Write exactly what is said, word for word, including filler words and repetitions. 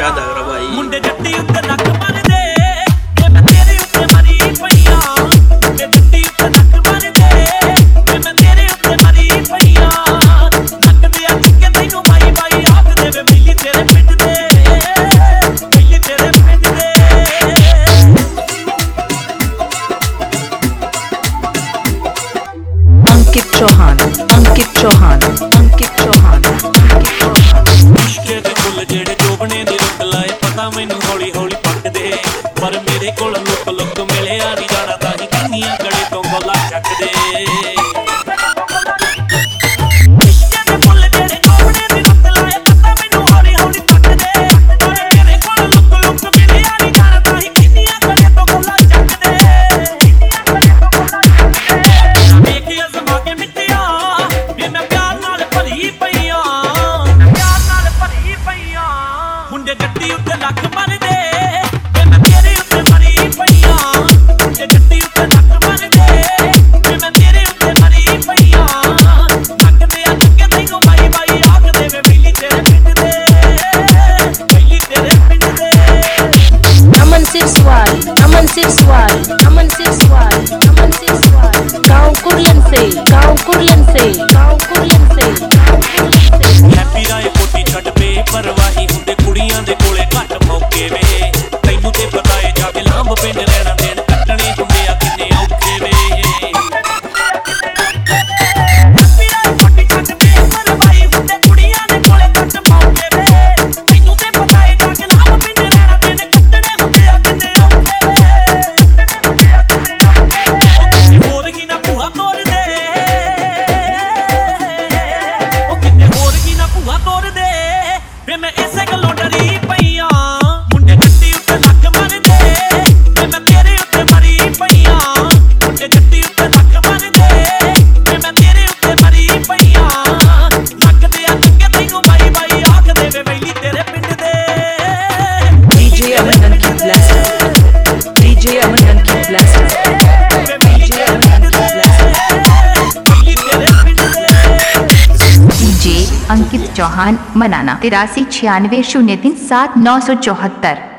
क्या लग रहा भाई मुंडे जट्टी उत्ते नक मार दे ते मैं तेरे उत्ते मरी पईया मुंडे जट्टी उत्ते नक मार दे ते मैं तेरे उत्ते मरी पईया नक दे चिक्के तैनू बाई बाई आख दे वे मिली तेरे पिंड दे मिली तेरे पिंड दे अंकित चौहान अंकित चौहान अंकित चौहान अंकित चौहान इश्के दे फुल जेड़े जोबने दे रुक लाए पता मैनू हौली हौली पकदे पर मेरे कोल लुक लुक मिले आ नहीं जाना ताही किन्नियां गड़े तो गोला चकदे इश्के दे फुल जेड़े जोबने दे रुक लाए पता मैनू हौली हौली पकदे पर मेरे कोल लुक लुक मिले आ नहीं जाना ताही किन्नियां गड़े तो गोला चकदे देख अज़मा के मिट्टिया वे मैं प्यार नाल भरी पईया प्यार नाल भरी पईया मुंडे जट्टी उत्ते लख मर दे वे मैं तेरे उत्ते मरी पईया मुंडे जट्टी उत्ते लख मर दे वे मैं तेरे उत्ते मरी पईया नक दे चिक्के तैनू बाई बाई आख दे वे मिली तेरे पिंड दे मिली तेरे पिंड दे अमन सिरसवाल अमन सिरसवाल अमन सिरसवाल अमन सिरसवाल गांव कुरियन से गांव कुरियन से गांव कुरियन से गांव कुरियन से हैप्पी राय कोटी छੱਡ पे परवाही ਹੁੰਦੇ ਕੁੜੀਆਂ ਦੇ ਕੋਲੇ ਘੱਟ ਮੌਕੇ ਵੇ ਤੈਨੂੰ ਤੇ ਪਤਾ ਏ ਜਾ ਕੇ ਲਾਂਭ ਪਿੰਡ ਰਹਿਣਾ ਦੇਣ ਕੱਟਣੇ ਹੁੰਦੇ ਆ ਕਿੰਨੇ ਔਖੇ ਵੇ ਹੈਪੀ ਰਾਏ ਕੋਟੀ ਛੱਡ पे परवाही ਹੁੰਦੇ ਕੁੜੀਆਂ ਦੇ ਕੋਲੇ ਘੱਟ ਮੌਕੇ ਵੇ ਤੈਨੂੰ ਤੇ ਪਤਾ ਏ ਜਾ ਕੇ ਲਾਂਭ ਪਿੰਡ ਰਹਿਣਾ ਦੇਣ ਕੱਟਣੇ ਹੁੰਦੇ ਆ ਕਿੰਨੇ ਔਖੇ ਵੇ ਹੋਰ ਕੀ ਨਾ ਭੂਆ ਤੋੜ ਦੇ ਉਹ ਕਿੰਨੇ ਹੋਰ ਕੀ ਨਾ ਭੂਆ ਤੋੜ ਦੇ ਵੇ ਮੈਂ ਇਸੇ ਗੱਲੋਂ ਡਰੀ ਪਈਆਂ ਮੁੰਡੇ ਜੱਟੀ ਉੱਤੇ ਲੱਖ ਮਰ ਦੇ ਵੇ ਮੈਂ ਤੇਰੇ ਉੱਤੇ ਮਰੀ ਪਈਆਂ ਮੁੰਡੇ ਜੱਟੀ ਉੱਤੇ ਲੱਖ ਮਰ ਦੇ ਵੇ ਮੈਂ ਤੇਰੇ ਉੱਤੇ ਮਰੀ ਪਈਆਂ ਨੱਕ ਦੇ ਆ ਚੰਗੇ ਤੈਨੂੰ ਬਾਈ ਬਾਈ ਆਖ ਦੇ ਵੇ ਵੈਲੀ ਤੇਰੇ ਪਿੰਡ ਦੇ DJ Aman Ankit blaster DJ Aman Ankit blaster ਵੇ ਵੈਲੀ ਤੇਰੇ ਪਿੰਡ ਦੇ ਵੈਲੀ ਤੇਰੇ ਪਿੰਡ ਦੇ डीजे अंकित चौहान मनाना तिरासी छियानवे शून्य तीन सात नौ सौ चौहत्तर।